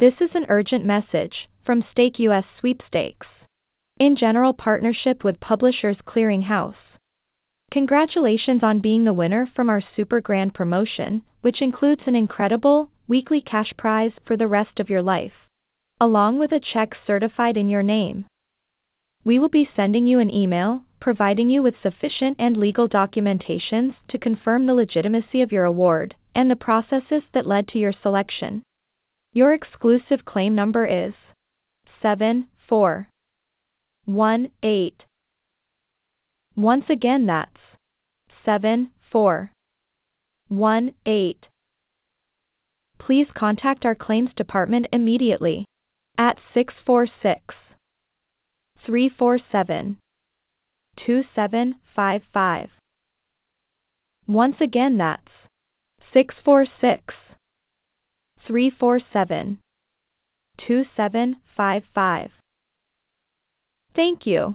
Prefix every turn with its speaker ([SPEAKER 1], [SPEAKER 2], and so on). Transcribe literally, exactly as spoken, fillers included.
[SPEAKER 1] This is an urgent message from Stake U S Sweepstakes, in general partnership with Publishers Clearing House. Congratulations on being the winner from our super grand promotion, which includes an incredible weekly cash prize for the rest of your life, along with a check certified in your name. We will be sending you an email, providing you with sufficient and legal documentations to confirm the legitimacy of your award and the processes that led to your selection. Your exclusive claim number is seven four one eight. Once again, that's seven four one eight. Please contact our claims department immediately at six four six, three four seven, two seven five five. Once again, that's six four six, three four seven, two seven five five. Thank you.